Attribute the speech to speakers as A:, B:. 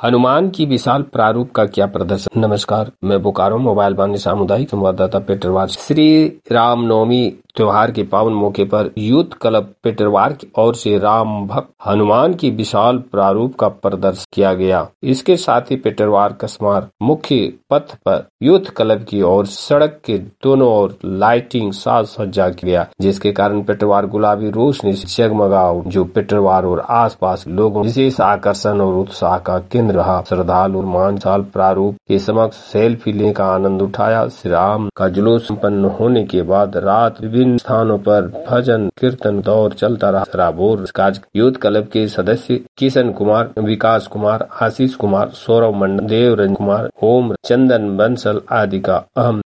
A: हनुमान की विशाल प्रारूप का क्या प्रदर्शन। नमस्कार, मैं बोकारो मोबाइल वाणी सामुदायिक संवाददाता पेटरवार। श्री रामनवमी त्योहार के पावन मौके पर यूथ क्लब पेटरवार की ओर से राम भक्त हनुमान की विशाल प्रारूप का प्रदर्शन किया गया। इसके साथ ही पेटरवार कसमार मुख्य पथ पर यूथ क्लब की ओर सड़क के दोनों ओर लाइटिंग साज सज्जा किया, जिसके कारण पेटरवार गुलाबी रोशनी से जगमगा, जो पेटरवार और आसपास लोगों विशेष आकर्षण और उत्साह का केंद्र रहा। श्रद्धालु मान साल प्रारूप के समक्ष सेल्फी लेने का आनंद उठाया। श्री राम का जुलूस संपन्न होने के बाद रात विभिन्न स्थानों पर भजन कीर्तन दौर चलता रहा। सराबोर यूथ क्लब के सदस्य किशन कुमार, विकास कुमार, आशीष कुमार, सौरभ मंडल, देवरंजन कुमार, ओम, चंदन बंसल आदि का अहम